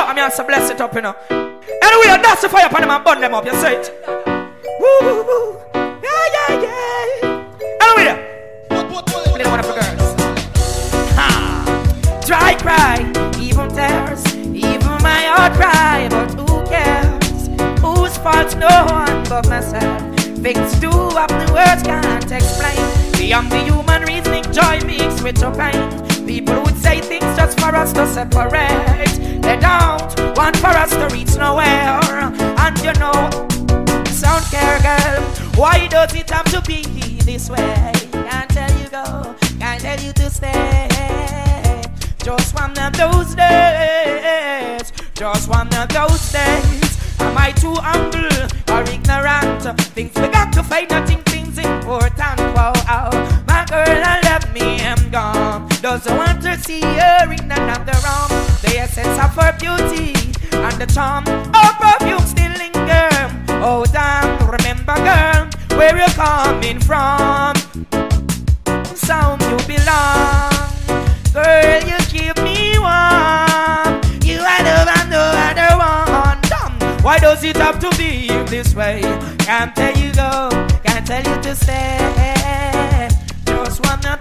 I mean, to bless it up, you know. Anyway, that's the fire upon them and burn them up, you see it? Woo, woo, woo. Yeah, yeah, yeah. Anyway, little one of the girls. Ha! Dry cry, even tears, even my heart cry, but who cares? Whose fault? No one but myself. Things do happen, words can't explain. Beyond the human reasoning, joy mixed with your pain. People would say things just for us to separate. They don't want for us to reach nowhere. And you know, sound care girl, why does it have to be this way? Can't tell you go, can't tell you to stay. Just one of those days, just one of those days. Am I too humble or ignorant? Things we got to fight, nothing things important. Wow, my girl, I left me, I'm gone. Doesn't want to see her in another room. The essence of her beauty and the charm of perfume still linger. Oh damn, remember girl, where you're coming from. Sound you belong. Girl, you keep me warm. You are the one, no other one. Damn, why does it have to be this way? Can't tell you go, can't tell you to stay. Just one of